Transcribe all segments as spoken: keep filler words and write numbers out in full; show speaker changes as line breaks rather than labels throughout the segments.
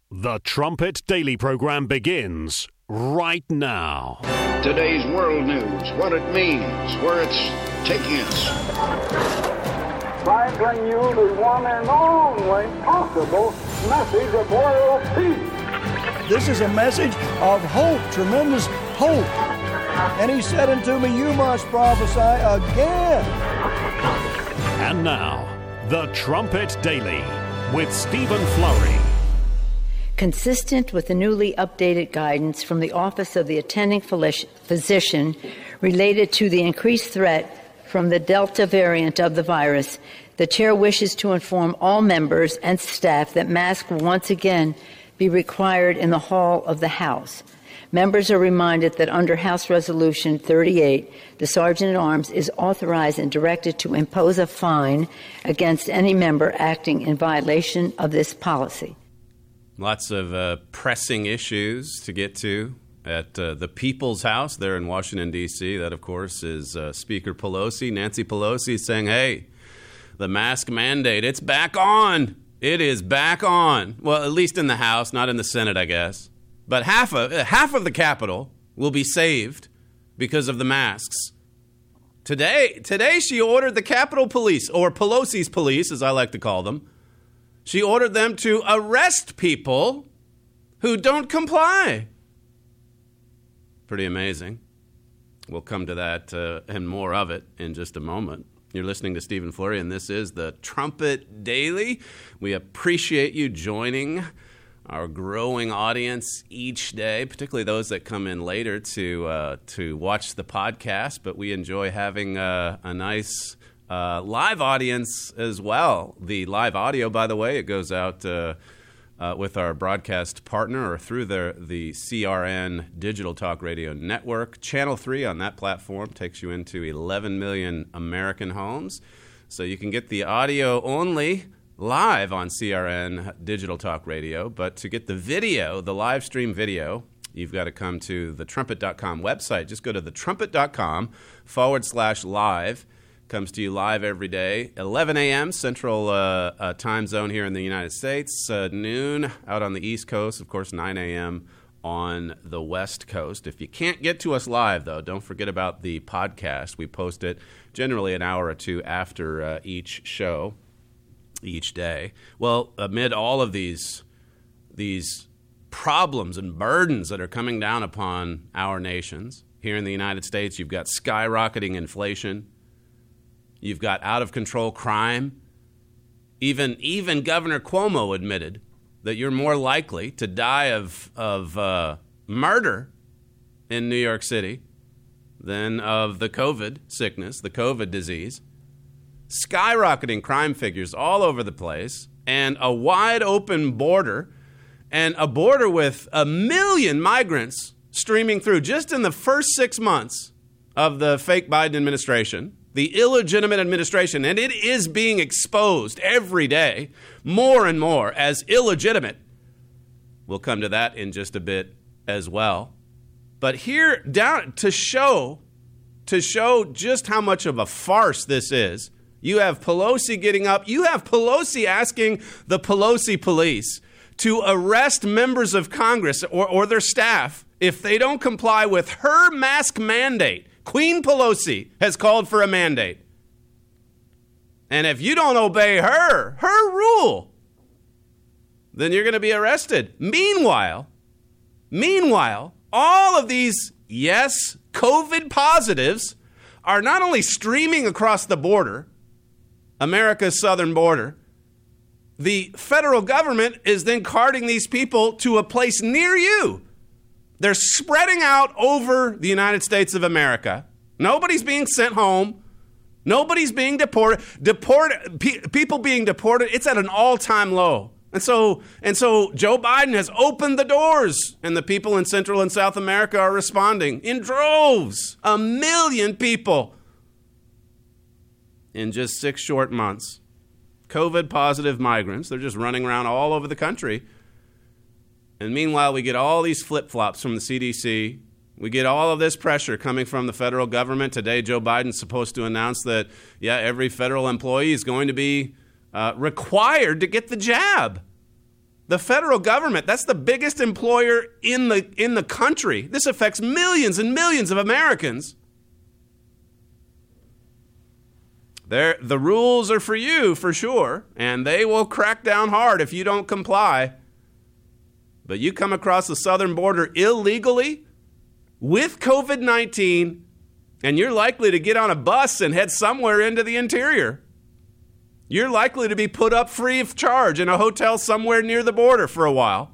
The Trumpet Daily program begins right now.
Today's world news, what it means, where it's taking us.
I bring you the one and only possible message of world peace.
This is a message of hope, tremendous hope. And he said unto me, you must prophesy again.
And now, The Trumpet Daily with Stephen Flurry.
Consistent with the newly updated guidance from the Office of the Attending Physician related to the increased threat from the Delta variant of the virus, the Chair wishes to inform all members and staff that masks will once again be required in the hall of the House. Members are reminded that under House Resolution thirty-eight, the Sergeant-at-Arms is authorized and directed to impose a fine against any member acting in violation of this policy.
Lots of uh, pressing issues to get to at uh, the People's House there in Washington, D C That, of course, is uh, Speaker Pelosi, Nancy Pelosi, saying, hey, the mask mandate, it's back on. It is back on. Well, at least in the House, not in the Senate, I guess. But half of, half of the Capitol will be saved because of the masks. Today, today she ordered the Capitol Police, or Pelosi's police, as I like to call them, she ordered them to arrest people who don't comply. Pretty amazing. We'll come to that uh, and more of it in just a moment. You're listening to Stephen Flurry, and this is the Trumpet Daily. We appreciate you joining our growing audience each day, particularly those that come in later to uh, to watch the podcast. But we enjoy having uh, a nice Uh, live audience as well. The live audio, by the way, it goes out uh, uh, with our broadcast partner or through the, the C R N Digital Talk Radio Network. Channel three on that platform takes you into eleven million American homes. So you can get the audio only live on C R N Digital Talk Radio. But to get the video, the live stream video, you've got to come to the trumpet dot com website. Just go to the trumpet dot com forward slash live. Comes to you live every day, eleven a.m. Central uh, uh, time zone here in the United States, uh, noon out on the East Coast, of course, nine a.m. on the West Coast. If you can't get to us live, though, don't forget about the podcast. We post it generally an hour or two after uh, each show, each day. Well, amid all of these, these problems and burdens that are coming down upon our nations, here in the United States, you've got skyrocketing inflation. You've got out-of-control crime. Even even Governor Cuomo admitted that you're more likely to die of, of uh, murder in New York City than of the COVID sickness, the COVID disease. Skyrocketing crime figures all over the place, and a wide-open border, and a border with a million migrants streaming through just in the first six months of the fake Biden administration. The illegitimate administration, and it is being exposed every day more and more as illegitimate. We'll come to that in just a bit as well. But here, down to show, to show just how much of a farce this is, you have Pelosi getting up. You have Pelosi asking the Pelosi police to arrest members of Congress or, or their staff if they don't comply with her mask mandate. Queen Pelosi has called for a mandate. And if you don't obey her, her rule, then you're going to be arrested. Meanwhile, meanwhile, all of these, yes, COVID positives are not only streaming across the border, America's southern border, the federal government is then carting these people to a place near you. They're spreading out over the United States of America. Nobody's being sent home. Nobody's being deported. Deported pe- people being deported, it's at an all-time low. And so, and so Joe Biden has opened the doors, and the people in Central and South America are responding in droves. A million people in just six short months. COVID-positive migrants, they're just running around all over the country. And meanwhile, we get all these flip-flops from the C D C. We get all of this pressure coming from the federal government. Today, Joe Biden's supposed to announce that, yeah, every federal employee is going to be uh, required to get the jab. The federal government, that's the biggest employer in the in the country. This affects millions and millions of Americans. There, the rules are for you, for sure, and they will crack down hard if you don't comply. But you come across the southern border illegally with covid nineteen, and you're likely to get on a bus and head somewhere into the interior. You're likely to be put up free of charge in a hotel somewhere near the border for a while.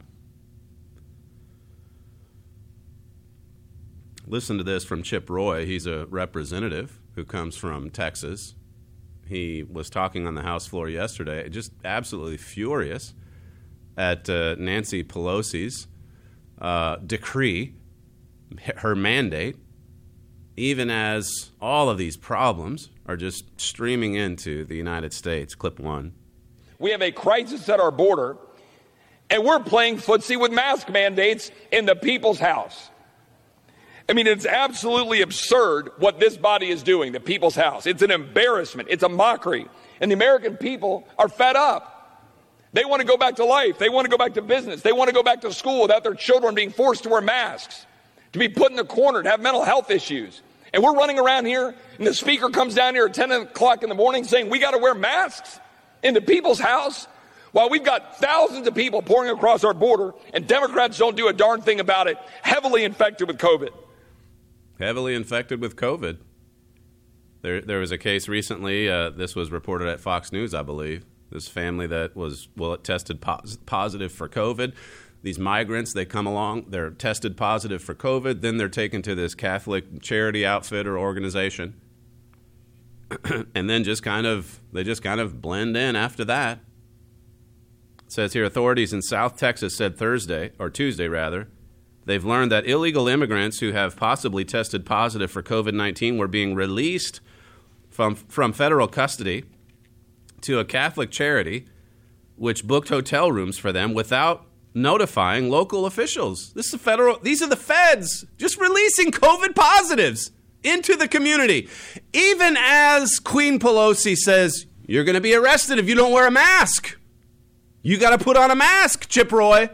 Listen to this from Chip Roy. He's a representative who comes from Texas. He was talking on the House floor yesterday, just absolutely furious at uh, Nancy Pelosi's uh, decree, her mandate, even as all of these problems are just streaming into the United States. Clip one.
We have a crisis at our border, and we're playing footsie with mask mandates in the people's house. I mean, it's absolutely absurd what this body is doing, the people's house. It's an embarrassment. It's a mockery. And the American people are fed up. They want to go back to life. They want to go back to business. They want to go back to school without their children being forced to wear masks, to be put in the corner, to have mental health issues. And we're running around here, and the speaker comes down here at ten o'clock in the morning saying we got to wear masks in the people's house while we've got thousands of people pouring across our border, and Democrats don't do a darn thing about it, heavily infected with COVID.
Heavily infected with COVID. There, there was a case recently, uh, this was reported at Fox News, I believe. This family that was, well, it tested pos- positive for COVID. These migrants, they come along, they're tested positive for COVID, then they're taken to this Catholic charity outfit or organization, and then just kind of, they just kind of blend in after that. It says here, authorities in South Texas said Thursday, or Tuesday rather, they've learned that illegal immigrants who have possibly tested positive for covid nineteen were being released from, from federal custody to a Catholic charity, which booked hotel rooms for them without notifying local officials. This is the federal, these are the feds just releasing COVID positives into the community. Even as Queen Pelosi says, you're going to be arrested if you don't wear a mask. You got to put on a mask, Chip Roy.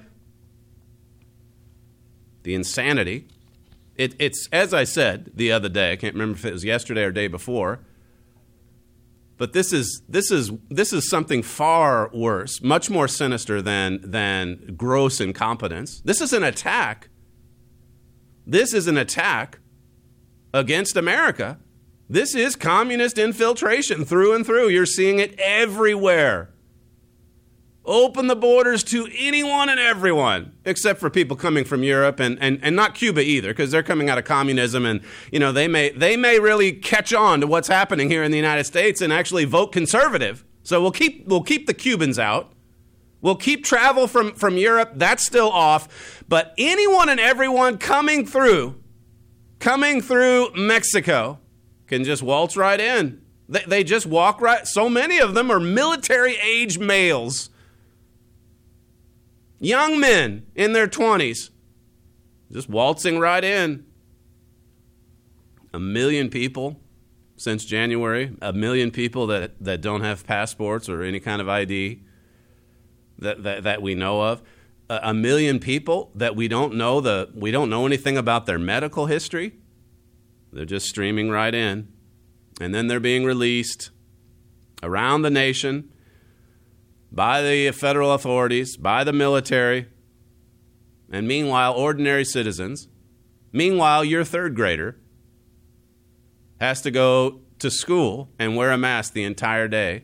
The insanity. It, it's, as I said the other day, I can't remember if it was yesterday or day before, but this is this is this is something far worse, much more sinister than than gross incompetence. This is an attack. This is an attack against America. This is communist infiltration through and through. You're seeing it everywhere. Open the borders to anyone and everyone, except for people coming from Europe and, and, and not Cuba either, because they're coming out of communism, and you know they may they may really catch on to what's happening here in the United States and actually vote conservative. So we'll keep we'll keep the Cubans out. We'll keep travel from, from Europe. That's still off. But anyone and everyone coming through, coming through Mexico can just waltz right in. They, they just walk right. So many of them are military-age males. Young men in their twenties, just waltzing right in. A million people since January, a million people that, that don't have passports or any kind of I D that, that, that we know of. A, a million people that we don't know the we don't know anything about their medical history. They're just streaming right in. And then they're being released around the nation by the federal authorities, by the military, and meanwhile, ordinary citizens, meanwhile, your third grader has to go to school and wear a mask the entire day.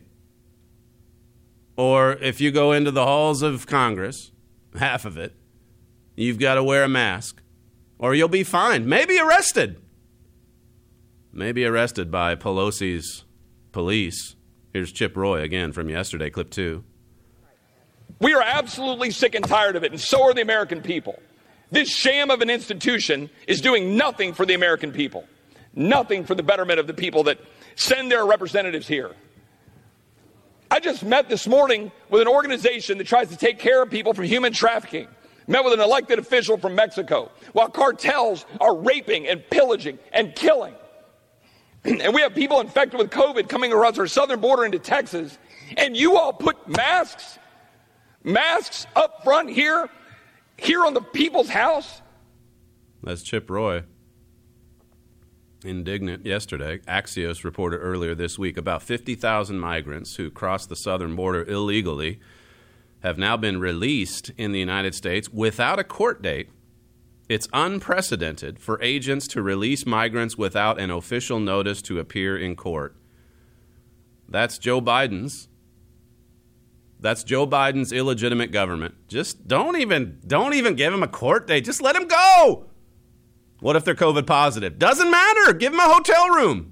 Or if you go into the halls of Congress, half of it, you've got to wear a mask, or you'll be fined, maybe arrested. Maybe arrested by Pelosi's police. Here's Chip Roy again from yesterday, clip two.
We are absolutely sick and tired of it, and so are the American people. This sham of an institution is doing nothing for the American people, nothing for the betterment of the people that send their representatives here. I just met this morning with an organization that tries to take care of people from human trafficking. Met with an elected official from Mexico, while cartels are raping and pillaging and killing. And we have people infected with COVID coming across our southern border into Texas, and you all put masks Masks up front here, here on the People's House.
That's Chip Roy. Indignant yesterday. Axios reported earlier this week about fifty thousand migrants who crossed the southern border illegally have now been released in the United States without a court date. It's unprecedented for agents to release migrants without an official notice to appear in court. That's Joe Biden's. That's Joe Biden's illegitimate government. Just don't even don't even give him a court date. Just let him go. What if they're COVID positive? Doesn't matter. Give them a hotel room.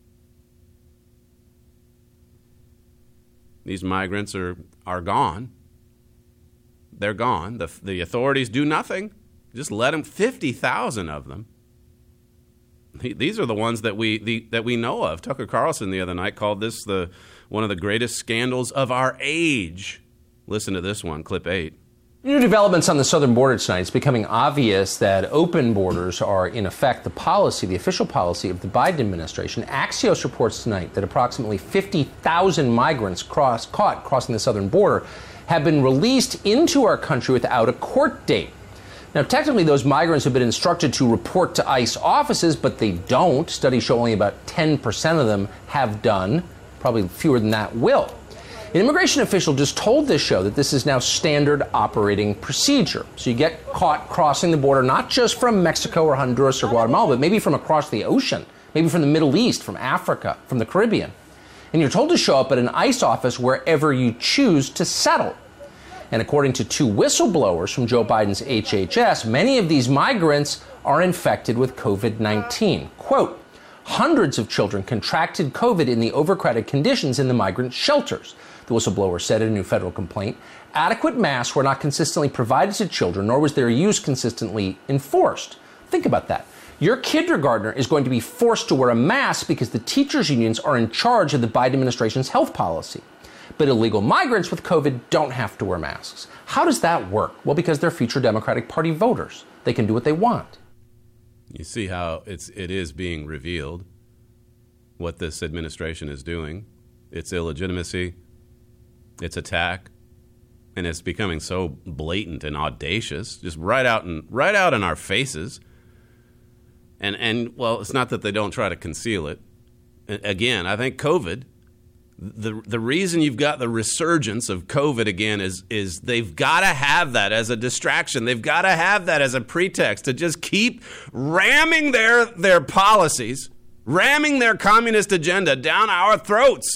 These migrants are, are gone. They're gone. The, the authorities do nothing. Just let them, fifty thousand of them. These are the ones that we the, that we know of. Tucker Carlson the other night called this the one of the greatest scandals of our age. Listen to this one, clip eight.
New developments on the southern border tonight. It's becoming obvious that open borders are, in effect, the policy, the official policy of the Biden administration. Axios reports tonight that approximately fifty thousand migrants cross, caught crossing the southern border have been released into our country without a court date. Now, technically, those migrants have been instructed to report to ICE offices, but they don't. Studies show only about ten percent of them have done. Probably fewer than that will. An immigration official just told this show that this is now standard operating procedure. So you get caught crossing the border, not just from Mexico or Honduras or Guatemala, but maybe from across the ocean, maybe from the Middle East, from Africa, from the Caribbean. And you're told to show up at an ICE office wherever you choose to settle. And according to two whistleblowers from Joe Biden's H H S, many of these migrants are infected with COVID nineteen. Quote, hundreds of children contracted COVID in the overcrowded conditions in the migrant shelters. The whistleblower said in a new federal complaint, adequate masks were not consistently provided to children, nor was their use consistently enforced. Think about that. Your kindergartner is going to be forced to wear a mask because the teachers' unions are in charge of the Biden administration's health policy. But illegal migrants with COVID don't have to wear masks. How does that work? Well, because they're future Democratic Party voters. They can do what they want.
You see how it's it is being revealed what this administration is doing. Its illegitimacy, its attack, and it's becoming so blatant and audacious, just right out in right out in our faces. And and well, it's not that they don't try to conceal it. Again, I think COVID, the the reason you've got the resurgence of COVID again is is they've got to have that as a distraction. They've got to have that as a pretext to just keep ramming their their policies, ramming their communist agenda down our throats.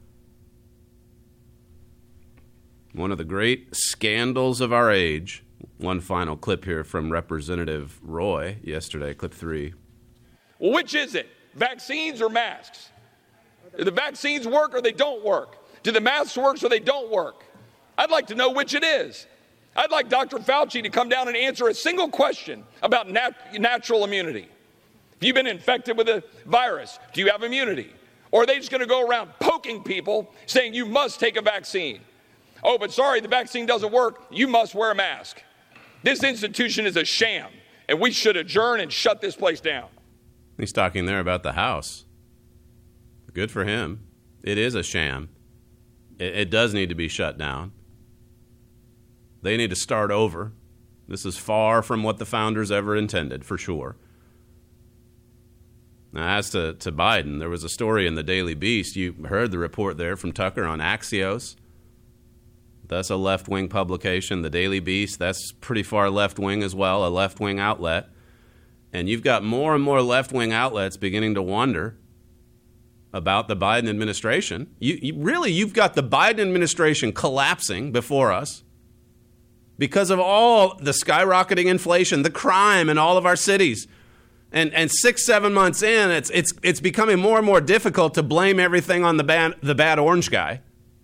One of the great scandals of our age. One final clip here from Representative Roy yesterday, clip three.
Well, which is it? Vaccines or masks? Do the vaccines work or they don't work? Do the masks work or they don't work? I'd like to know which it is. I'd like Doctor Fauci to come down and answer a single question about nat- natural immunity. If you've been infected with a virus, do you have immunity? Or are they just going to go around poking people saying you must take a vaccine? Oh, but sorry, the vaccine doesn't work. You must wear a mask. This institution is a sham, and we should adjourn and shut this place down.
He's talking there about the House. Good for him. It is a sham. It, it does need to be shut down. They need to start over. This is far from what the founders ever intended, for sure. Now, as to, to Biden, there was a story in the Daily Beast. You heard the report there from Tucker on Axios. That's a left-wing publication. The Daily Beast, that's pretty far left-wing as well, a left-wing outlet. And you've got more and more left-wing outlets beginning to wonder about the Biden administration. You, you really, you've got the Biden administration collapsing before us because of all the skyrocketing inflation, the crime in all of our cities. And and six, seven months in, it's it's it's becoming more and more difficult to blame everything on the bad the bad orange guy.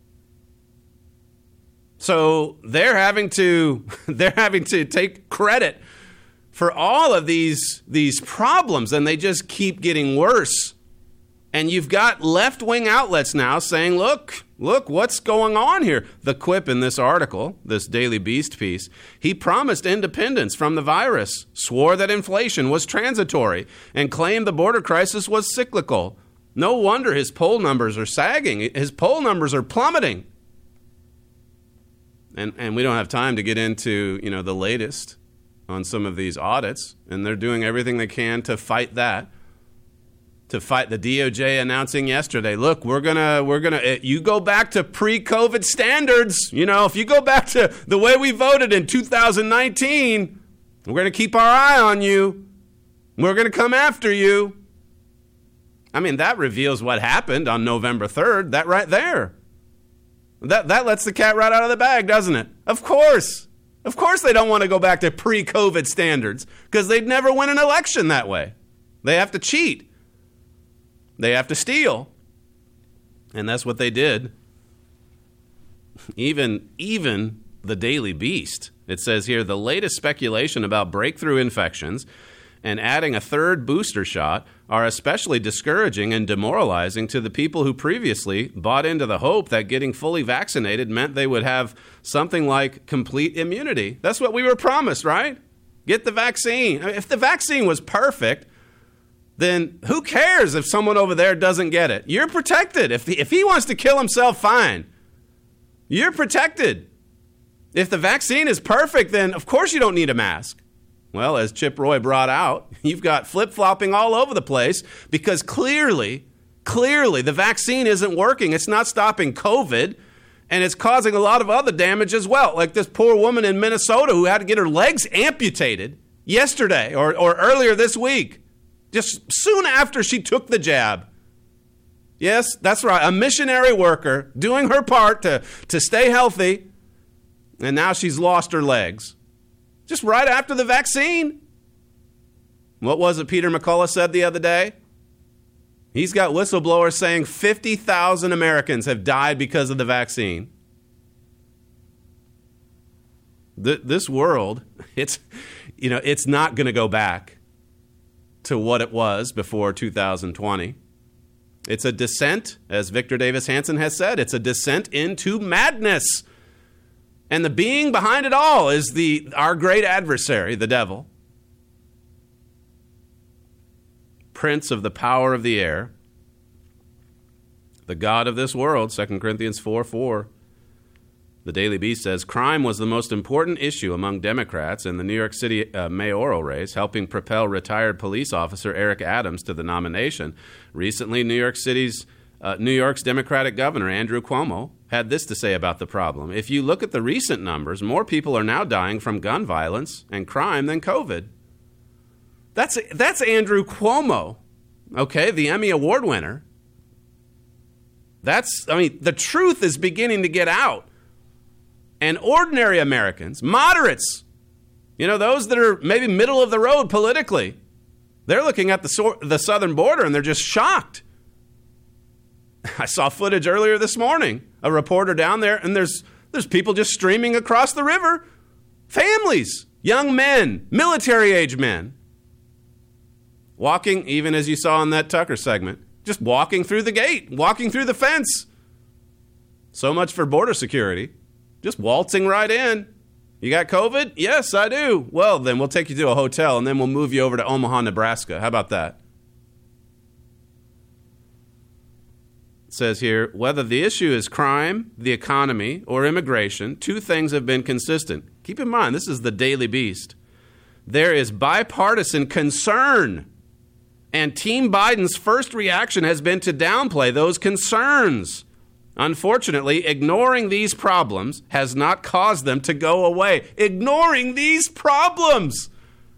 So they're having to they're having to take credit for all of these these problems, and they just keep getting worse. And you've got left-wing outlets now saying, look, look, what's going on here? The quip in this article, this Daily Beast piece, he promised independence from the virus, swore that inflation was transitory, and claimed the border crisis was cyclical. No wonder his poll numbers are sagging. His poll numbers are plummeting. And and we don't have time to get into, you know, the latest on some of these audits, and they're doing everything they can to fight that. To fight the D O J announcing yesterday, look, we're gonna we're gonna you go back to pre-COVID standards. You know, if you go back to the way we voted in two thousand nineteen, we're gonna keep our eye on you. We're gonna come after you. I mean, that reveals what happened on November third. That right there. That that lets the cat right out of the bag, doesn't it? Of course. Of course they don't want to go back to pre-COVID standards because they'd never win an election that way. They have to cheat. They have to steal. And that's what they did. Even, even the Daily Beast. It says here, the latest speculation about breakthrough infections and adding a third booster shot are especially discouraging and demoralizing to the people who previously bought into the hope that getting fully vaccinated meant they would have something like complete immunity. That's what we were promised, right? Get the vaccine. I mean, if the vaccine was perfect, then who cares if someone over there doesn't get it? You're protected. If, the, if he wants to kill himself, fine. You're protected. If the vaccine is perfect, then of course you don't need a mask. Well, as Chip Roy brought out, you've got flip-flopping all over the place because clearly, clearly the vaccine isn't working. It's not stopping COVID, and it's causing a lot of other damage as well. Like this poor woman in Minnesota who had to get her legs amputated yesterday or, or earlier this week. Just soon after she took the jab. Yes, that's right. A missionary worker doing her part to, to stay healthy, and now she's lost her legs. Just right after the vaccine. What was it Peter McCullough said the other day? He's got whistleblowers saying fifty thousand Americans have died because of the vaccine. Th- this world, it's, you know, it's not going to go back to what it was before two thousand twenty. It's a descent, as Victor Davis Hanson has said, it's a descent into madness. And the being behind it all is the our great adversary, the devil. Prince of the power of the air. The God of this world, Second Corinthians four four. The Daily Beast says, crime was the most important issue among Democrats in the New York City uh, mayoral race, helping propel retired police officer Eric Adams to the nomination. Recently, New York City's uh, New York's Democratic governor, Andrew Cuomo, had this to say about the problem. If you look at the recent numbers, more people are now dying from gun violence and crime than COVID. That's, that's Andrew Cuomo, okay, the Emmy Award winner. That's, I mean, the truth is beginning to get out. And ordinary Americans, moderates, you know, those that are maybe middle of the road politically, they're looking at the so- the southern border and they're just shocked. I saw footage earlier this morning, a reporter down there, and there's there's people just streaming across the river. Families, young men, military-age men, walking, even as you saw in that Tucker segment, just walking through the gate, walking through the fence. So much for border security. Just waltzing right in. You got COVID? Yes, I do. Well, then we'll take you to a hotel and then we'll move you over to Omaha, Nebraska. How about that? It says here, whether the issue is crime, the economy, or immigration, two things have been consistent. Keep in mind, this is the Daily Beast. There is bipartisan concern. And Team Biden's first reaction has been to downplay those concerns. Unfortunately, ignoring these problems has not caused them to go away. Ignoring these problems.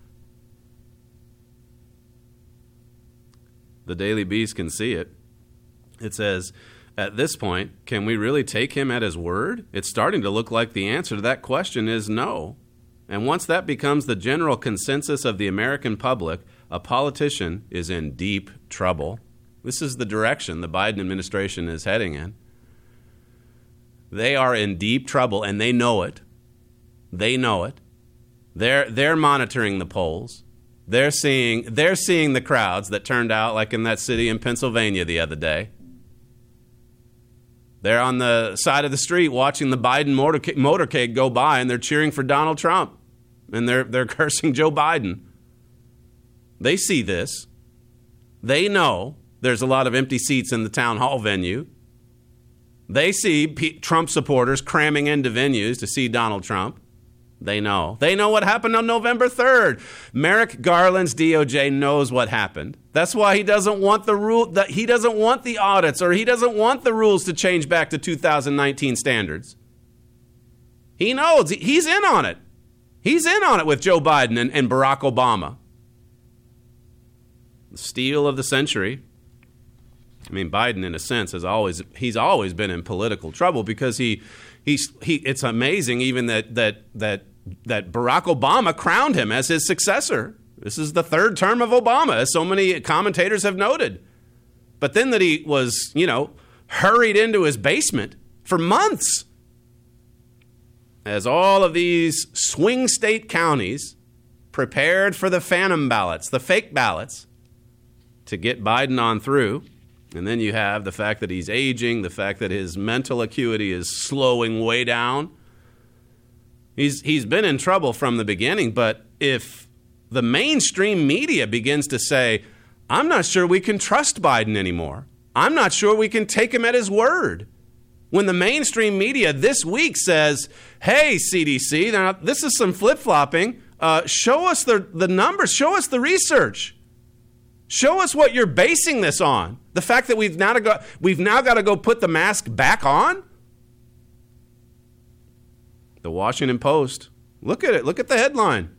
The Daily Beast can see it. It says, at this point, can we really take him at his word? It's starting to look like the answer to that question is no. And once that becomes the general consensus of the American public, a politician is in deep trouble. This is the direction the Biden administration is heading in. They are in deep trouble, and they know it. They know it. They're they're monitoring the polls. They're seeing they're seeing the crowds that turned out, like in that city in Pennsylvania the other day. They're on the side of the street watching the Biden motorcade, motorcade go by, and they're cheering for Donald Trump, and they're they're cursing Joe Biden. They see this. They know there's a lot of empty seats in the town hall venue. They see P- Trump supporters cramming into venues to see Donald Trump. They know. They know what happened on November third. Merrick Garland's D O J knows what happened. That's why he doesn't want the rule that he doesn't want the audits, or he doesn't want the rules to change back to two thousand nineteen standards. He knows. He's in on it. He's in on it with Joe Biden and, and Barack Obama. The steal of the century. I mean, Biden, in a sense, has always he's always been in political trouble because he he's he. It's amazing even that that that that Barack Obama crowned him as his successor. This is the third term of Obama, as so many commentators have noted. But then that he was, you know, hurried into his basement for months as all of these swing state counties prepared for the phantom ballots, the fake ballots, to get Biden on through. And then you have the fact that he's aging, the fact that his mental acuity is slowing way down. He's he's been in trouble from the beginning, but if the mainstream media begins to say, I'm not sure we can trust Biden anymore. I'm not sure we can take him at his word. When the mainstream media this week says, hey, C D C, not, this is some flip-flopping. Uh, show us the, the numbers. Show us the research. Show us what you're basing this on. The fact that we've now, to go, we've now got to go put the mask back on? The Washington Post. Look at it. Look at the headline.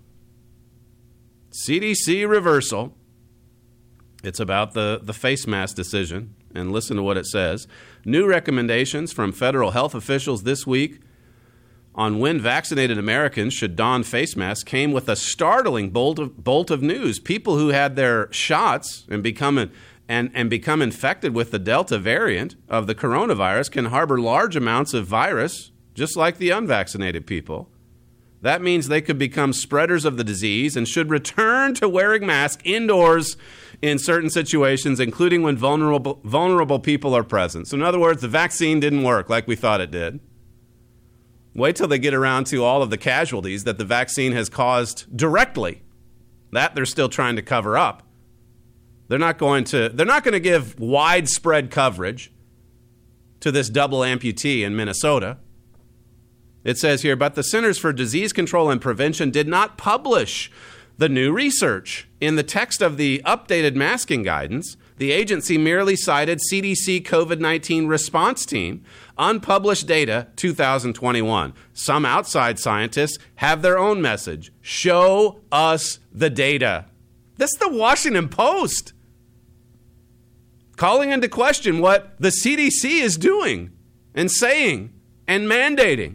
C D C reversal. It's about the, the face mask decision. And listen to what it says. New recommendations from federal health officials this week on when vaccinated Americans should don face masks came with a startling bolt of, bolt of news. People who had their shots and become, and, and become infected with the Delta variant of the coronavirus can harbor large amounts of virus, just like the unvaccinated people. That means they could become spreaders of the disease and should return to wearing masks indoors in certain situations, including when vulnerable vulnerable people are present. So in other words, the vaccine didn't work like we thought it did. Wait till they get around to all of the casualties that the vaccine has caused directly. That they're still trying to cover up. They're not going to they're not going to give widespread coverage to this double amputee in Minnesota. It says here, but the Centers for Disease Control and Prevention did not publish the new research. In the text of the updated masking guidance, the agency merely cited C D C COVID nineteen response team, unpublished data two thousand twenty-one. Some outside scientists have their own message. Show us the data. That's the Washington Post calling into question what the C D C is doing and saying and mandating.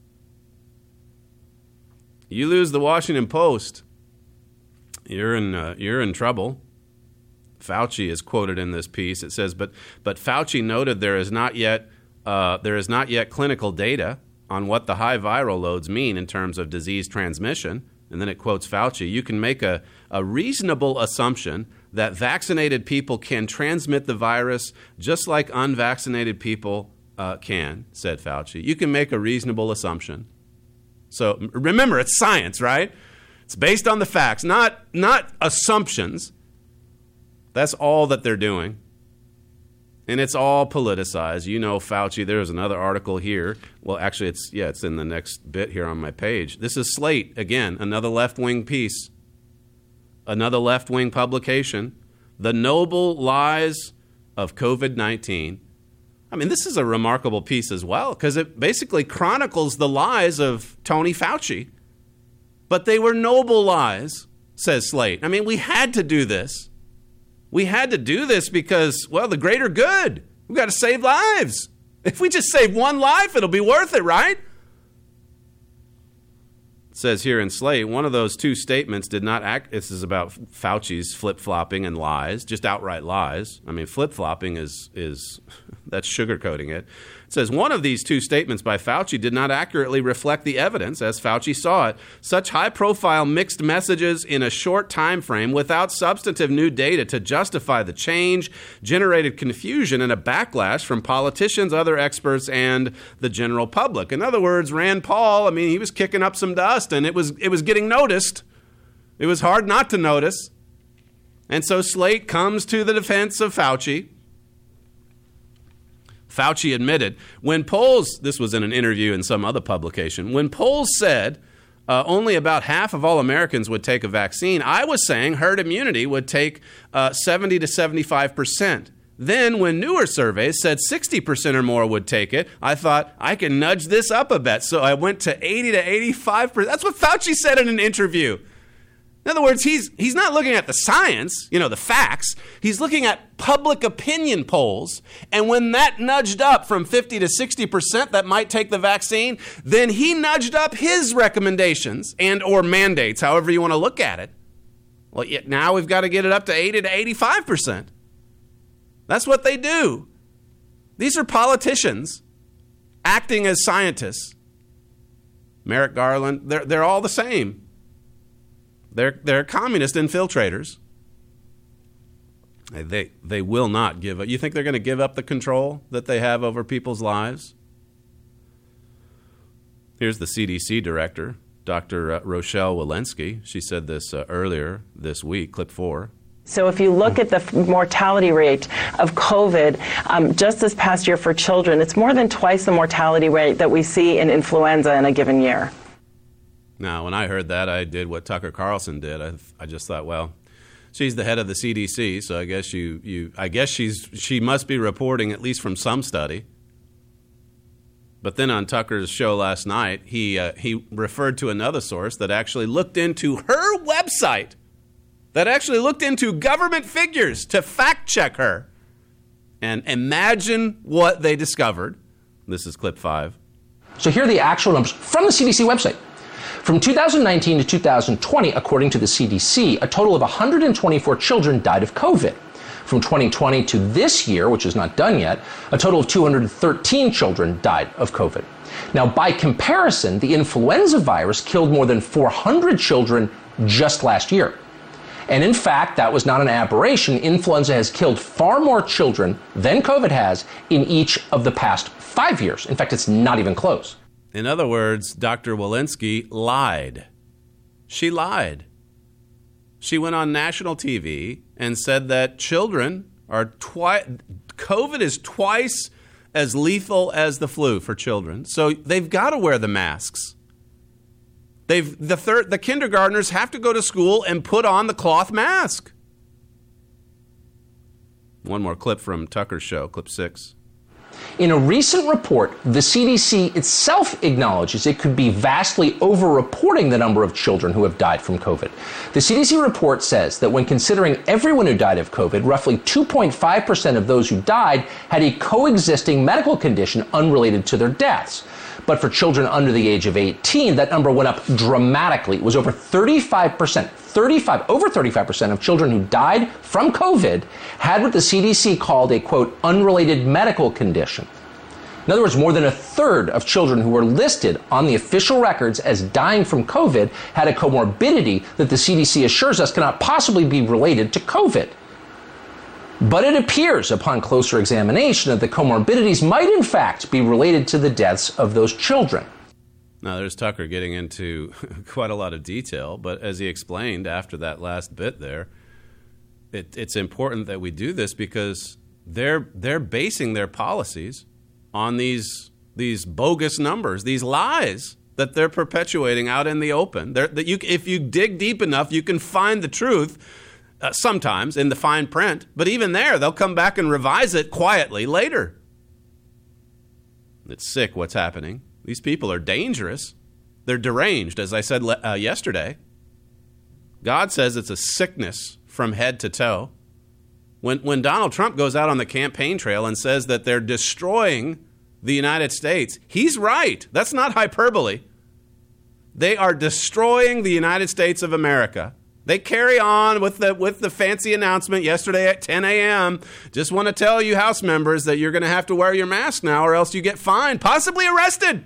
You lose the Washington Post, you're in uh, you're in trouble. Fauci is quoted in this piece. It says, "But but Fauci noted there is not yet uh, there is not yet clinical data on what the high viral loads mean in terms of disease transmission." And then it quotes Fauci. You can make a, a reasonable assumption that vaccinated people can transmit the virus just like unvaccinated people uh, can, said Fauci. You can make a reasonable assumption. So remember, it's science, right? It's based on the facts, not not assumptions. That's all that they're doing. And it's all politicized. You know, Fauci, there's another article here. Well, actually, it's yeah, it's in the next bit here on my page. This is Slate, again, another left-wing piece, another left-wing publication, The Noble Lies of COVID nineteen. I mean, this is a remarkable piece as well, because it basically chronicles the lies of Tony Fauci. But they were noble lies, says Slate. I mean, we had to do this. We had to do this because, well, the greater good. We've got to save lives. If we just save one life, it'll be worth it, right? It says here in Slate, one of those two statements did not act. This is about Fauci's flip-flopping and lies, just outright lies. I mean, flip-flopping is, is that's sugarcoating it. It says one of these two statements by Fauci did not accurately reflect the evidence as Fauci saw it. Such high-profile mixed messages in a short time frame without substantive new data to justify the change generated confusion and a backlash from politicians, other experts, and the general public. In other words, Rand Paul, I mean, he was kicking up some dust, and it was it was getting noticed. It was hard not to notice. And so Slate comes to the defense of Fauci. Fauci admitted, when polls, this was in an interview in some other publication, when polls said uh, only about half of all Americans would take a vaccine, I was saying herd immunity would take uh, seventy to seventy-five percent. Then when newer surveys said sixty percent or more would take it, I thought I can nudge this up a bit. So I went to eighty to eighty-five percent. That's what Fauci said in an interview. In other words, he's he's not looking at the science, you know, the facts. He's looking at public opinion polls. And when that nudged up from fifty to sixty percent that might take the vaccine, then he nudged up his recommendations and or mandates, however you want to look at it. Well, yet now we've got to get it up to eighty to eighty-five percent. That's what they do. These are politicians acting as scientists. Merrick Garland, they're they're all the same. They're they're communist infiltrators. They they will not give up. You think they're going to give up the control that they have over people's lives? Here's the C D C director, Doctor Uh, Rochelle Walensky. She said this uh, earlier this week, clip four.
So if you look at the mortality rate of COVID, um, just this past year for children, it's more than twice the mortality rate that we see in influenza in a given year.
Now, when I heard that, I did what Tucker Carlson did. I, I just thought, well, she's the head of the C D C, so I guess you, you, I guess she's she must be reporting at least from some study. But then on Tucker's show last night, he uh, he referred to another source that actually looked into her website, that actually looked into government figures to fact check her. And imagine what they discovered. This is clip five.
So here are the actual numbers from the C D C website. From two thousand nineteen to two thousand twenty, according to the C D C, a total of one hundred twenty-four children died of COVID. From twenty twenty to this year, which is not done yet, a total of two hundred thirteen children died of COVID. Now, by comparison, the influenza virus killed more than four hundred children just last year. And in fact, that was not an aberration. Influenza has killed far more children than COVID has in each of the past five years. In fact, it's not even close.
In other words, Doctor Walensky lied. She lied. She went on national T V and said that children are twice, COVID is twice as lethal as the flu for children. So they've got to wear the masks. They've the third the kindergartners have to go to school and put on the cloth mask. One more clip from Tucker's show, clip six.
In a recent report, the C D C itself acknowledges it could be vastly over-reporting the number of children who have died from COVID. The C D C report says that when considering everyone who died of COVID, roughly two point five percent of those who died had a coexisting medical condition unrelated to their deaths. But for children under the age of eighteen, that number went up dramatically. It was over thirty-five percent. thirty-five, over thirty-five percent of children who died from COVID had what the C D C called a, quote, unrelated medical condition. In other words, more than a third of children who were listed on the official records as dying from COVID had a comorbidity that the C D C assures us cannot possibly be related to COVID. But it appears, upon closer examination, that the comorbidities might in fact be related to the deaths of those children.
Now, there's Tucker getting into quite a lot of detail, but as he explained after that last bit there, it, it's important that we do this because they're they're basing their policies on these these bogus numbers, these lies that they're perpetuating out in the open. They're, that you, if you dig deep enough, you can find the truth. Uh, sometimes in the fine print, but even there, they'll come back and revise it quietly later. It's sick what's happening. These people are dangerous. They're deranged, as I said uh, yesterday. God says it's a sickness from head to toe. When, when Donald Trump goes out on the campaign trail and says that they're destroying the United States, he's right. That's not hyperbole. They are destroying the United States of America. They carry on with the with the fancy announcement yesterday at ten a.m. Just want to tell you, House members, that you're going to have to wear your mask now or else you get fined, possibly arrested.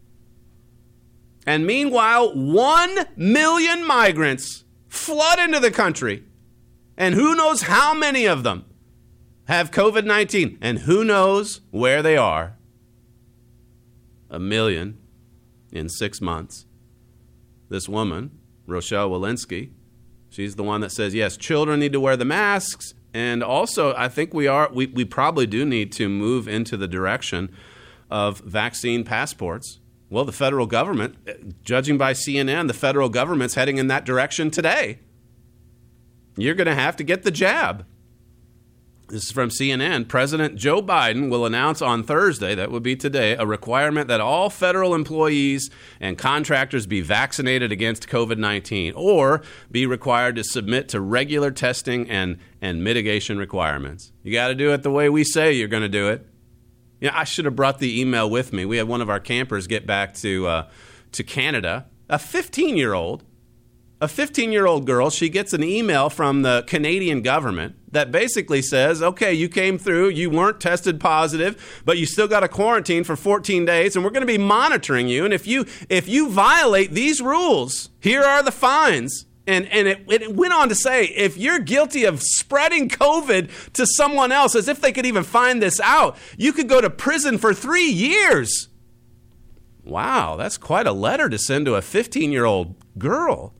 And meanwhile, one million migrants flood into the country. And who knows how many of them have COVID nineteen. And who knows where they are. A million in six months. This woman, Rochelle Walensky, she's the one that says, yes, children need to wear the masks. And also, I think we are we, we probably do need to move into the direction of vaccine passports. Well, the federal government, judging by C N N, the federal government's heading in that direction today. You're going to have to get the jab. This is from C N N. President Joe Biden will announce on Thursday, that would be today, a requirement that all federal employees and contractors be vaccinated against covid nineteen or be required to submit to regular testing and, and mitigation requirements. You got to do it the way we say you're going to do it. Yeah, I should have brought the email with me. We had one of our campers get back to uh, to Canada, a fifteen-year-old. A fifteen-year-old girl, she gets an email from the Canadian government that basically says, okay, you came through, you weren't tested positive, but you still got a quarantine for fourteen days, and we're going to be monitoring you. And if you if you violate these rules, here are the fines. And and it, it went on to say, if you're guilty of spreading COVID to someone else, as if they could even find this out, you could go to prison for three years. Wow, that's quite a letter to send to a fifteen-year-old girl.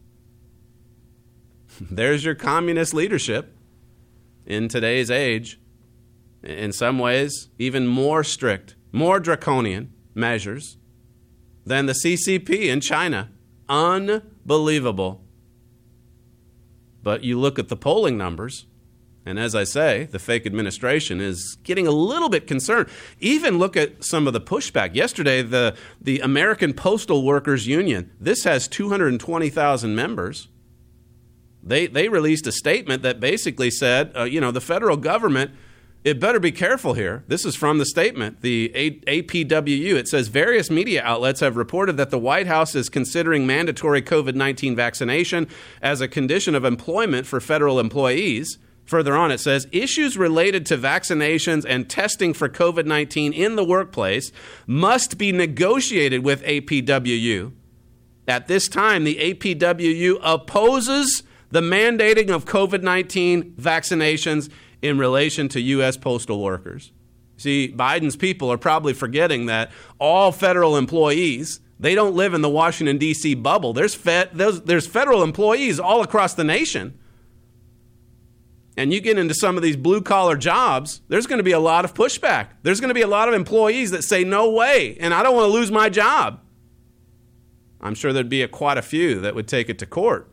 There's your communist leadership in today's age. In some ways, even more strict, more draconian measures than the C C P in China. Unbelievable. But you look at the polling numbers, and as I say, the fake administration is getting a little bit concerned. Even look at some of the pushback. Yesterday, the, the American Postal Workers Union, this has two hundred twenty thousand members. They they released a statement that basically said, uh, you know, the federal government, it better be careful here. This is from the statement, the A P W U. It says various media outlets have reported that the White House is considering mandatory covid nineteen vaccination as a condition of employment for federal employees. Further on, it says issues related to vaccinations and testing for covid nineteen in the workplace must be negotiated with A P W U. At this time, the A P W U opposes the mandating of covid nineteen vaccinations in relation to U S postal workers. See, Biden's people are probably forgetting that all federal employees, they don't live in the Washington, D C bubble. There's, fed, there's, there's federal employees all across the nation. And you get into some of these blue-collar jobs, there's going to be a lot of pushback. There's going to be a lot of employees that say, no way, and I don't want to lose my job. I'm sure there'd be a, quite a few that would take it to court.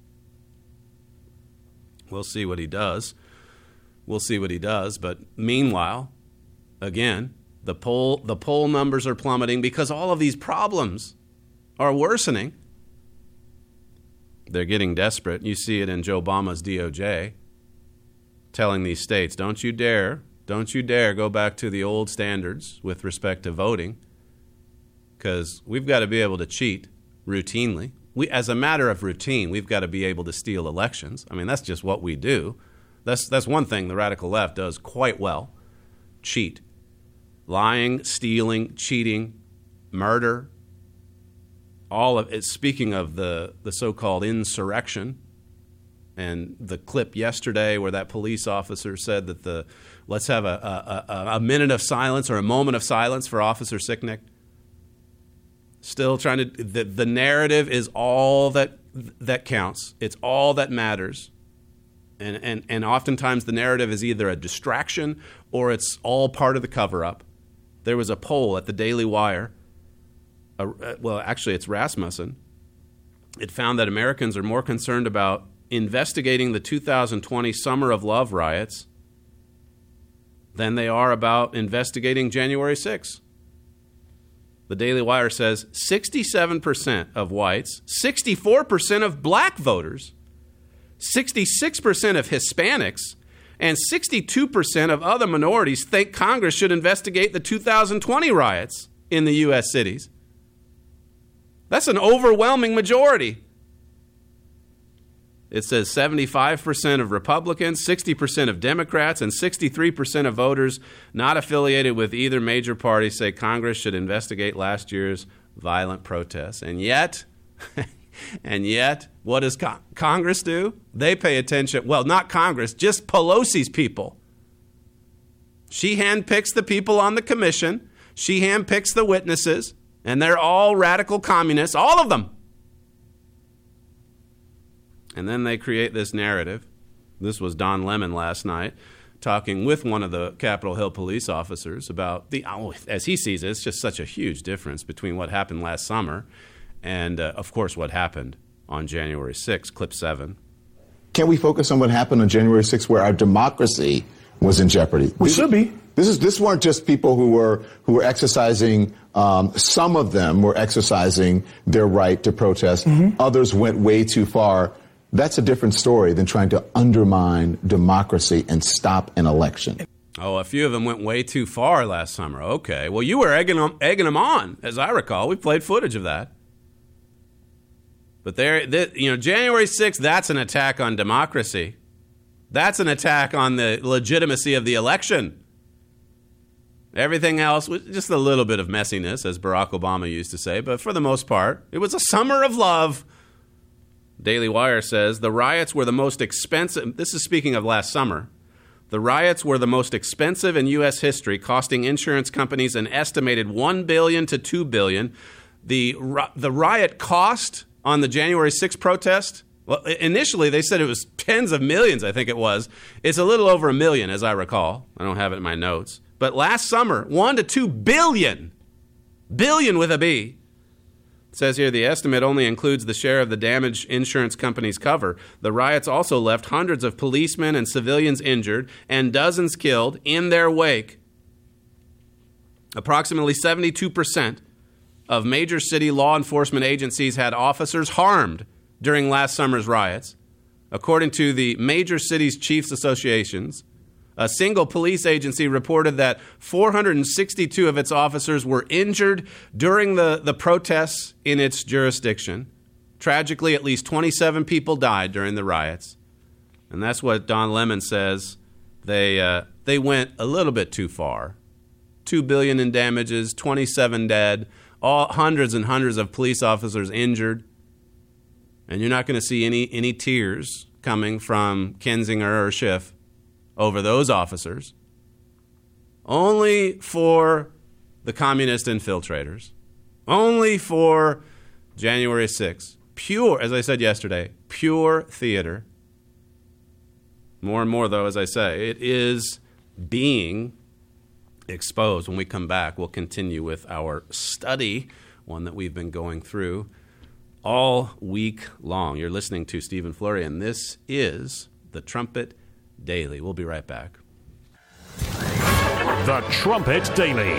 We'll see what he does. We'll see what he does. But meanwhile, again, the poll the poll numbers are plummeting because all of these problems are worsening. They're getting desperate. You see it in Joe Obama's D O J telling these states, don't you dare, don't you dare go back to the old standards with respect to voting, because we've got to be able to cheat routinely. We, as a matter of routine, we've got to be able to steal elections. I mean, that's just what we do. That's that's one thing the radical left does quite well. Cheat. Lying, stealing, cheating, murder. All of it. Speaking of the, the so-called insurrection and the clip yesterday where that police officer said that the let's have a, a, a minute of silence or a moment of silence for Officer Sicknick. Still trying to, the, the narrative is all that that counts. It's all that matters. And, and, and oftentimes the narrative is either a distraction or it's all part of the cover-up. There was a poll at the Daily Wire. Uh, well, actually, it's Rasmussen. It found that Americans are more concerned about investigating the two thousand twenty Summer of Love riots than they are about investigating January sixth. The Daily Wire says sixty-seven percent of whites, sixty-four percent of black voters, sixty-six percent of Hispanics, and sixty-two percent of other minorities think Congress should investigate the two thousand twenty riots in the U S cities. That's an overwhelming majority. It says seventy-five percent of Republicans, sixty percent of Democrats, and sixty-three percent of voters not affiliated with either major party say Congress should investigate last year's violent protests. And yet, and yet, what does Con- Congress do? They pay attention. Well, not Congress, just Pelosi's people. She handpicks the people on the commission. She handpicks the witnesses, and they're all radical communists, all of them. And then they create this narrative This was Don Lemon last night talking with one of the Capitol Hill police officers about the, oh, as he sees it, it's just such a huge difference between what happened last summer and, uh, of course, what happened on January sixth, clip seven.
Can we focus on what happened on January sixth where our democracy was in jeopardy?
We should be.
This is this weren't just people who were who were exercising. Um, some of them were exercising their right to protest. Mm-hmm. Others went way too far. That's a different story than trying to undermine democracy and stop an election.
Oh, a few of them went way too far last summer. Okay. Well, you were egging them, egging them on, as I recall. We played footage of that. But there, you know, January sixth, that's an attack on democracy. That's an attack on the legitimacy of the election. Everything else was just a little bit of messiness, as Barack Obama used to say. But for the most part, it was a summer of love. Daily Wire says the riots were the most expensive. This is speaking of last summer. The riots were the most expensive in U S history, costing insurance companies an estimated one billion dollars to two billion dollars. The, the riot cost on the January sixth protest, well, initially they said it was tens of millions, I think it was. It's a little over a million, as I recall. I don't have it in my notes. But last summer, one to two billion, billion with a B. It says here the estimate only includes the share of the damage insurance companies cover. The riots also left hundreds of policemen and civilians injured and dozens killed in their wake. Approximately seventy-two percent of major city law enforcement agencies had officers harmed during last summer's riots. According to the Major Cities Chiefs Associations, a single police agency reported that four hundred sixty-two of its officers were injured during the, the protests in its jurisdiction. Tragically, at least twenty-seven people died during the riots. And that's what Don Lemon says. They uh, they went a little bit too far. Two billion dollars in damages, twenty-seven dead, all hundreds and hundreds of police officers injured. And you're not going to see any any tears coming from Kinzinger or Schiff over those officers, only for the communist infiltrators, only for January sixth. Pure, as I said yesterday, pure theater. More and more, though, as I say, it is being exposed. When we come back, we'll continue with our study, one that we've been going through all week long. You're listening to Stephen Flurry, and this is The Trumpet Daily. We'll be right back.
The Trumpet Daily.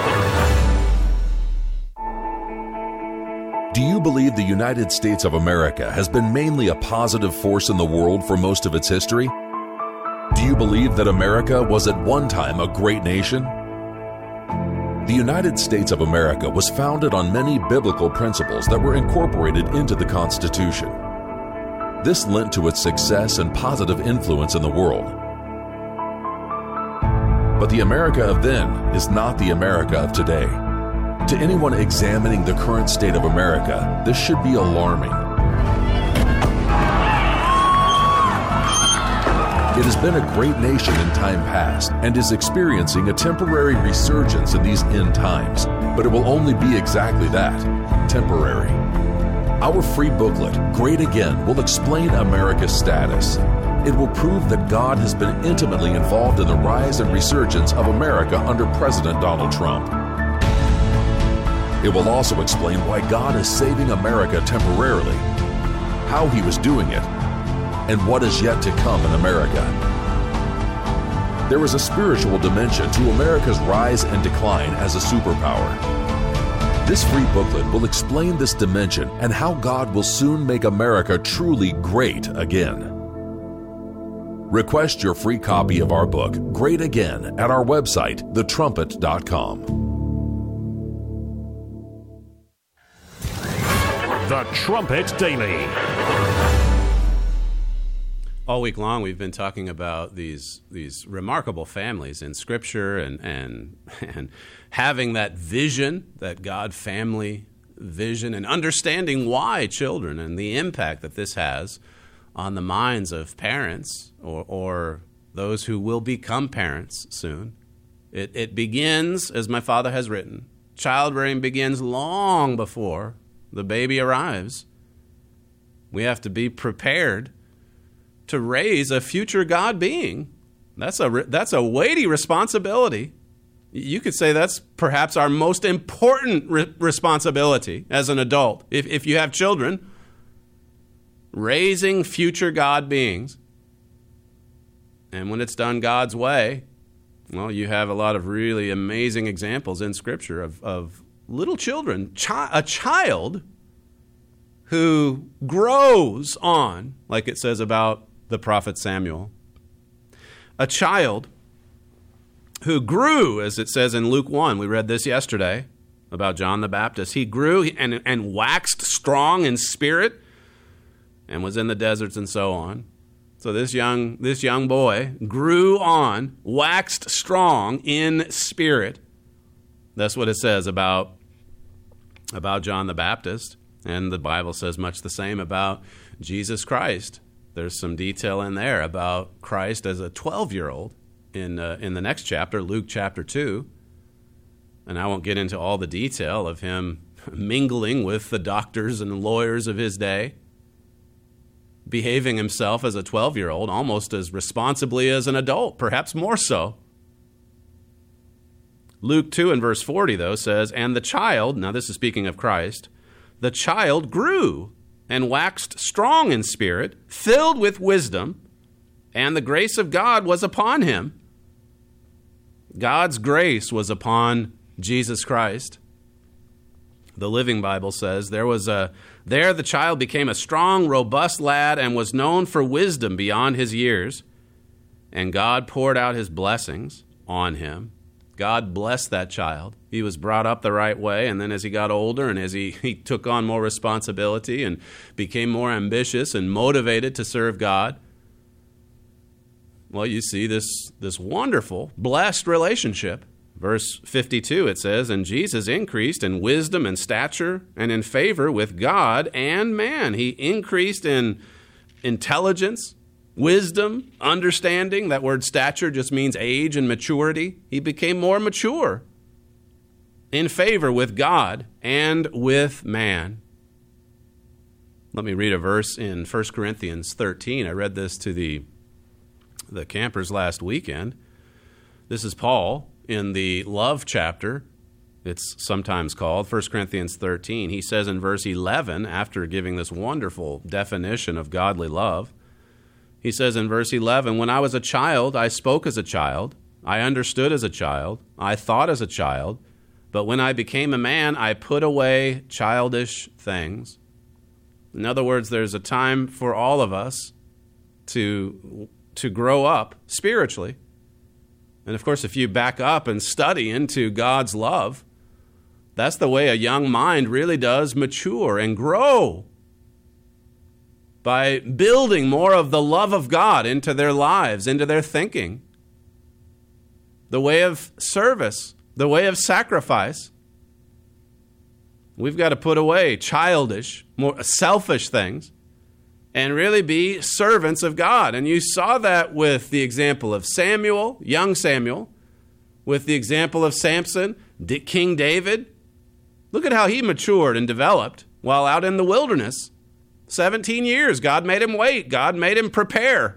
Do you believe the United States of America has been mainly a positive force in the world for most of its history? Do you believe that America was at one time a great nation? The United States of America was founded on many biblical principles that were incorporated into the Constitution. This lent to its success and positive influence in the world. But the America of then is not the America of today. To anyone examining the current state of America, this should be alarming. It has been a great nation in time past and is experiencing a temporary resurgence in these end times, but it will only be exactly that, temporary. Our free booklet, Great Again, will explain America's status. It will prove that God has been intimately involved in the rise and resurgence of America under President Donald Trump. It will also explain why God is saving America temporarily, how he was doing it, and what is yet to come in America. There is a spiritual dimension to America's rise and decline as a superpower. This free booklet will explain this dimension and how God will soon make America truly great again. Request your free copy of our book, Great Again, at our website, the trumpet dot com.
The Trumpet Daily.
All week long, we've been talking about these these remarkable families in Scripture and and and having that vision, that God family vision, and understanding why children and the impact that this has on the minds of parents or, or those who will become parents soon. It, it begins, as my father has written, child rearing begins long before the baby arrives. We have to be prepared to raise a future God being. That's a, that's a weighty responsibility. You could say that's perhaps our most important re- responsibility as an adult. If, if you have children, raising future God beings. And when it's done God's way, well, you have a lot of really amazing examples in Scripture of, of little children, chi- a child who grows on, like it says about the prophet Samuel. A child who grew, as it says in Luke one. We read this yesterday about John the Baptist. He grew and, and waxed strong in spirit and was in the deserts and so on. So this young, this young boy grew on, waxed strong in spirit. That's what it says about, about John the Baptist. And the Bible says much the same about Jesus Christ. There's some detail in there about Christ as a twelve-year-old in uh, in the next chapter, Luke chapter two. And I won't get into all the detail of him mingling with the doctors and lawyers of his day, behaving himself as a twelve-year-old almost as responsibly as an adult, perhaps more so. Luke two and verse forty, though, says, "And the child," now this is speaking of Christ, "the child grew and waxed strong in spirit, filled with wisdom, and the grace of God was upon him." God's grace was upon Jesus Christ. The Living Bible says, there was a there the child became a strong, robust lad and was known for wisdom beyond his years. And God poured out his blessings on him. God blessed that child. He was brought up the right way, and then as he got older and as he, he took on more responsibility and became more ambitious and motivated to serve God, well, you see this, this wonderful, blessed relationship. Verse fifty-two, it says, "And Jesus increased in wisdom and stature and in favor with God and man." He increased in intelligence, wisdom, understanding. That word stature just means age and maturity. He became more mature in favor with God and with man. Let me read a verse in First Corinthians thirteen. I read this to the, the campers last weekend. This is Paul in the love chapter, it's sometimes called, First Corinthians thirteen. He says in verse eleven, after giving this wonderful definition of godly love, he says in verse eleven, "When I was a child, I spoke as a child, I understood as a child, I thought as a child, but when I became a man, I put away childish things." In other words, there's a time for all of us to, to grow up spiritually. And of course, if you back up and study into God's love, that's the way a young mind really does mature and grow, by building more of the love of God into their lives, into their thinking. The way of service, the way of sacrifice. We've got to put away childish, more selfish things and really be servants of God. And you saw that with the example of Samuel, young Samuel, with the example of Samson, King David. Look at how he matured and developed while out in the wilderness. seventeen years, God made him wait. God made him prepare.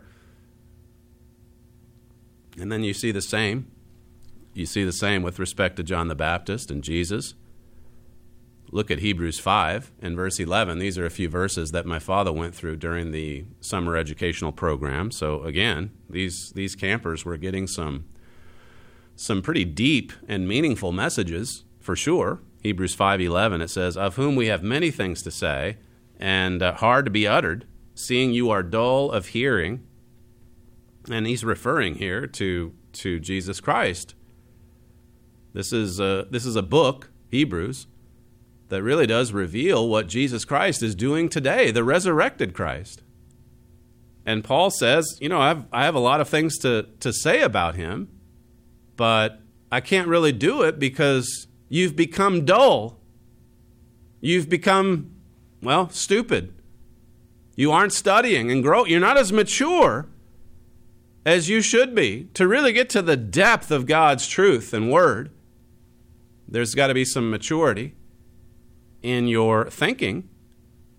And then you see the same. You see the same with respect to John the Baptist and Jesus. Look at Hebrews five and verse eleven. These are a few verses that my father went through during the summer educational program. So again, these these campers were getting some, some pretty deep and meaningful messages for sure. Hebrews five eleven, it says, "Of whom we have many things to say, and uh, hard to be uttered, seeing you are dull of hearing." And he's referring here to, to Jesus Christ. This is a, this is a book, Hebrews, that really does reveal what Jesus Christ is doing today, the resurrected Christ. And Paul says, you know, I have, I have a lot of things to, to say about him, but I can't really do it because you've become dull. You've become, well, stupid. You aren't studying and grow. You're not as mature as you should be to really get to the depth of God's truth and word. There's got to be some maturity in your thinking.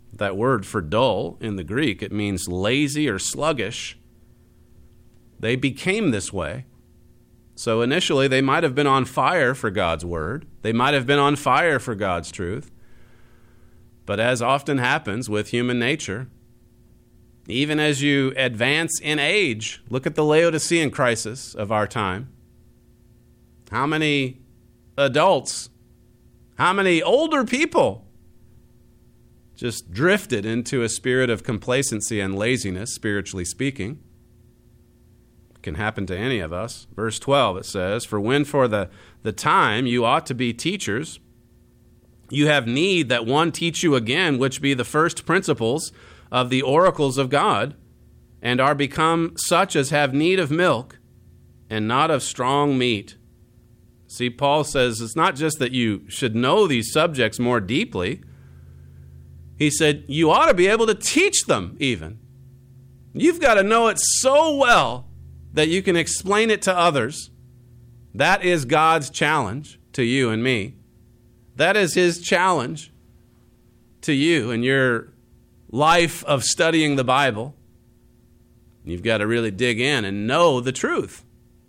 That word for dull in the Greek, it means lazy or sluggish. They became this way. So initially, they might have been on fire for God's word. They might have been on fire for God's truth. But as often happens with human nature, even as you advance in age, look at the Laodicean crisis of our time. How many adults, how many older people just drifted into a spirit of complacency and laziness, spiritually speaking? It can happen to any of us. Verse twelve, it says, "For when for the, the time you ought to be teachers, you have need that one teach you again, which be the first principles of the oracles of God, and are become such as have need of milk, and not of strong meat." See, Paul says it's not just that you should know these subjects more deeply. He said you ought to be able to teach them even. You've got to know it so well that you can explain it to others. That is God's challenge to you and me. That is his challenge to you in your life of studying the Bible. You've got to really dig in and know the truth.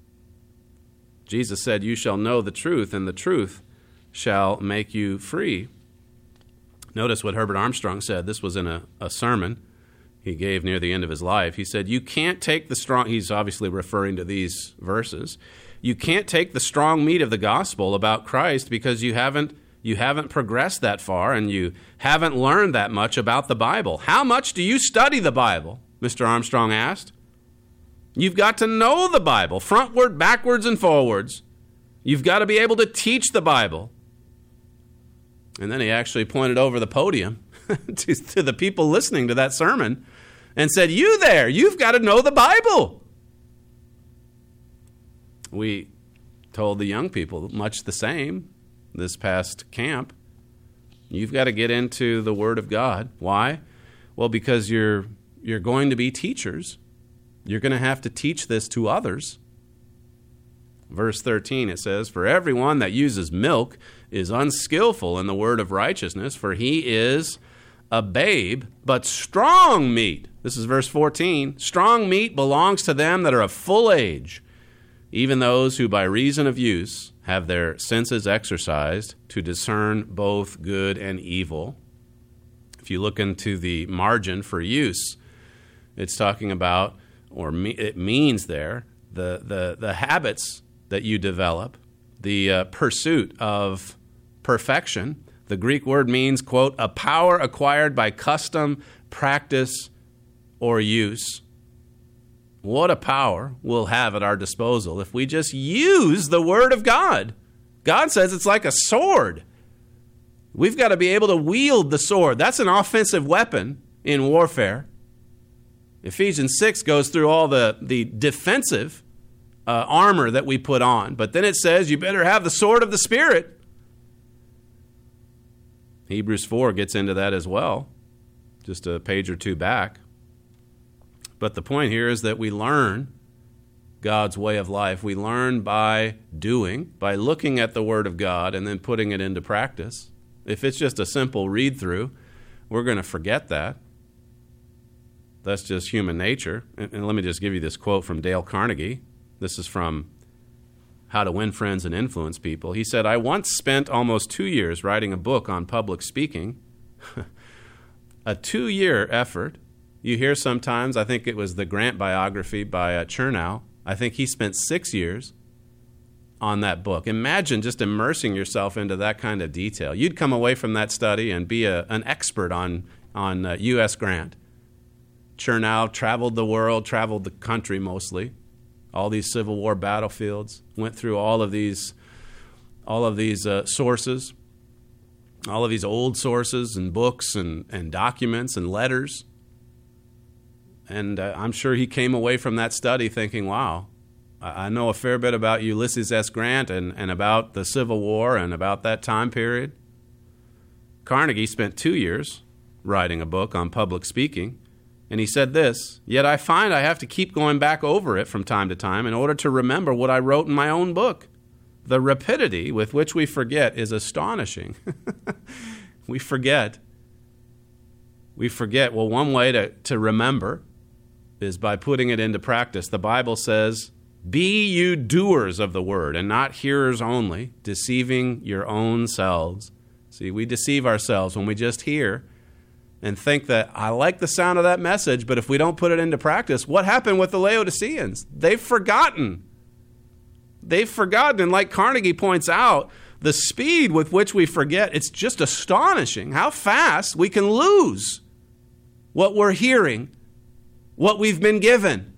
Jesus said, "You shall know the truth, and the truth shall make you free." Notice what Herbert Armstrong said. This was in a, a sermon he gave near the end of his life. He said, you can't take the strong, he's obviously referring to these verses, you can't take the strong meat of the gospel about Christ because you haven't you haven't progressed that far and you haven't learned that much about the Bible. How much do you study the Bible? Mister Armstrong asked. You've got to know the Bible, frontward, backwards, and forwards. You've got to be able to teach the Bible. And then he actually pointed over the podium to, to the people listening to that sermon and said, you there, you've got to know the Bible. We told the young people much the same this past camp. You've got to get into the Word of God. Why? Well, because you're you're going to be teachers. You're going to have to teach this to others. Verse thirteen, it says, "For everyone that uses milk is unskillful in the word of righteousness, for he is a babe, but strong meat." This is verse fourteen. "Strong meat belongs to them that are of full age, even those who by reason of use have their senses exercised to discern both good and evil." If you look into the margin for use, it's talking about, or me, it means there, the, the, the habits that you develop, the uh, pursuit of perfection. The Greek word means, quote, "a power acquired by custom, practice, or use." What a power we'll have at our disposal if we just use the Word of God. God says it's like a sword. We've got to be able to wield the sword. That's an offensive weapon in warfare. Ephesians six goes through all the, the defensive uh, armor that we put on. But then it says you better have the sword of the Spirit. Hebrews four gets into that as well, just a page or two back. But the point here is that we learn God's way of life. We learn by doing, by looking at the Word of God and then putting it into practice. If it's just a simple read-through, we're going to forget that. That's just human nature. And, and let me just give you this quote from Dale Carnegie. This is from How to Win Friends and Influence People. He said, "I once spent almost two years writing a book on public speaking." A two-year effort. You hear sometimes, I think it was the Grant biography by uh, Chernow. I think he spent six years on that book. Imagine just immersing yourself into that kind of detail. You'd come away from that study and be a, an expert on, on uh, U S Grant. Chernow traveled the world, traveled the country mostly, all these Civil War battlefields, went through all of these, all of these uh, sources, all of these old sources and books and, and documents and letters. And uh, I'm sure he came away from that study thinking, wow, I, I know a fair bit about Ulysses S. Grant and, and about the Civil War and about that time period. Carnegie spent two years writing a book on public speaking. And he said this, "Yet I find I have to keep going back over it from time to time in order to remember what I wrote in my own book. The rapidity with which we forget is astonishing." We forget. We forget, well, one way to, to remember is by putting it into practice. The Bible says, be you doers of the word and not hearers only, deceiving your own selves. See, we deceive ourselves when we just hear and think that I like the sound of that message, but if we don't put it into practice, what happened with the Laodiceans? They've forgotten. They've forgotten. And like Carnegie points out, the speed with which we forget, it's just astonishing how fast we can lose what we're hearing, what we've been given,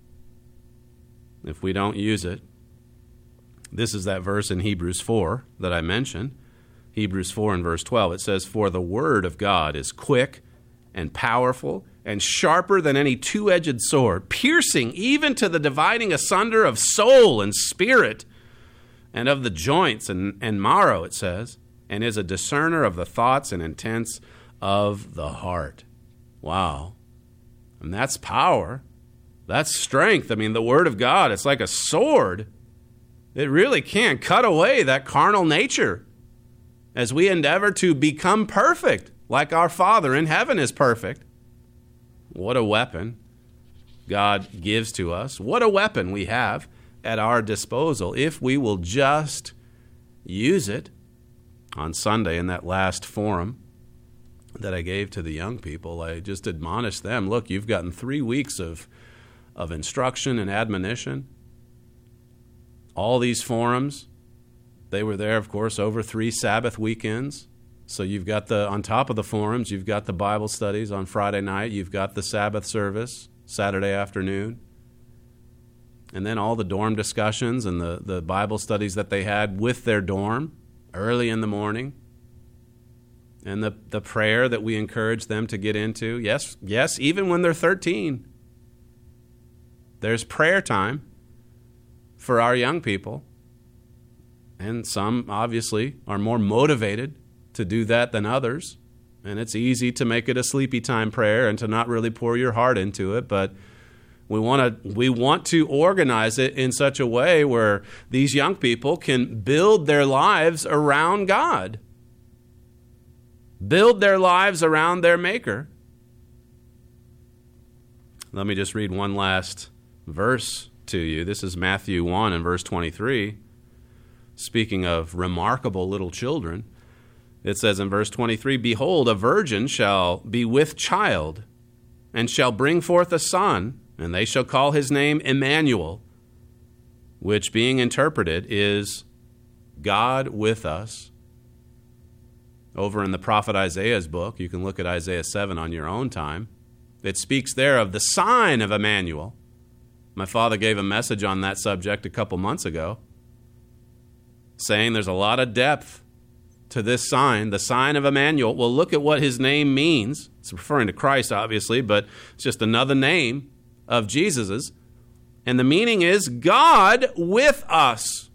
if we don't use it. This is that verse in Hebrews four that I mentioned. Hebrews four and verse twelve. It says, for the word of God is quick and powerful and sharper than any two-edged sword, piercing even to the dividing asunder of soul and spirit and of the joints and, and marrow, it says, and is a discerner of the thoughts and intents of the heart. Wow. And that's power. That's strength. I mean, the word of God, it's like a sword. It really can cut away that carnal nature as we endeavor to become perfect, like our Father in heaven is perfect. What a weapon God gives to us. What a weapon we have at our disposal if we will just use it. On Sunday in that last forum that I gave to the young people, I just admonished them, look, you've gotten three weeks of, of instruction and admonition. All these forums, they were there, of course, over three Sabbath weekends. So you've got the, on top of the forums, you've got the Bible studies on Friday night, you've got the Sabbath service Saturday afternoon, and then all the dorm discussions and the, the Bible studies that they had with their dorm early in the morning, and the, the prayer that we encourage them to get into. Yes, yes, even when they're thirteen, there's prayer time for our young people. And some, obviously, are more motivated to do that than others. And it's easy to make it a sleepy time prayer and to not really pour your heart into it. But we want to we want to organize it in such a way where these young people can build their lives around God. Build their lives around their Maker. Let me just read one last verse to you. This is Matthew one and verse twenty-three. Speaking of remarkable little children, it says in verse twenty-three, behold, a virgin shall be with child, and shall bring forth a son, and they shall call his name Emmanuel, which being interpreted is God with us. Over in the prophet Isaiah's book, you can look at Isaiah seven on your own time. It speaks there of the sign of Emmanuel. My father gave a message on that subject a couple months ago, saying there's a lot of depth to this sign, the sign of Emmanuel. Well, look at what his name means. It's referring to Christ, obviously, but it's just another name of Jesus's. And the meaning is God with us.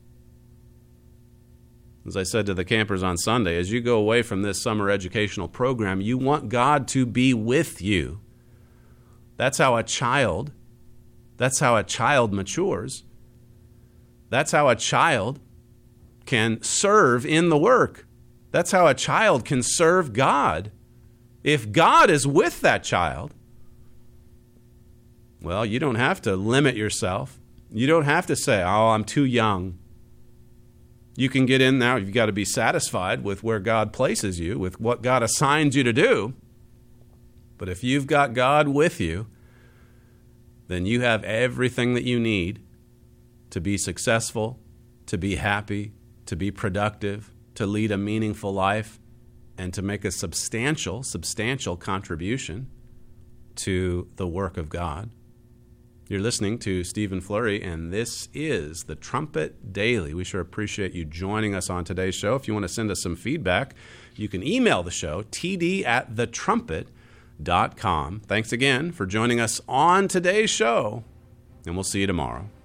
As I said to the campers on Sunday, as you go away from this summer educational program, you want God to be with you. That's how a child, that's how a child matures. That's how a child can serve in the work. That's how a child can serve God. If God is with that child, well, you don't have to limit yourself. You don't have to say, oh, I'm too young. You can get in now. You've got to be satisfied with where God places you, with what God assigns you to do. But if you've got God with you, then you have everything that you need to be successful, to be happy, to be productive, to lead a meaningful life, and to make a substantial, substantial contribution to the work of God. You're listening to Stephen Flurry, and this is the Trumpet Daily. We sure appreciate you joining us on today's show. If you want to send us some feedback, you can email the show, t d at the trumpet dot com. Thanks again for joining us on today's show, and we'll see you tomorrow.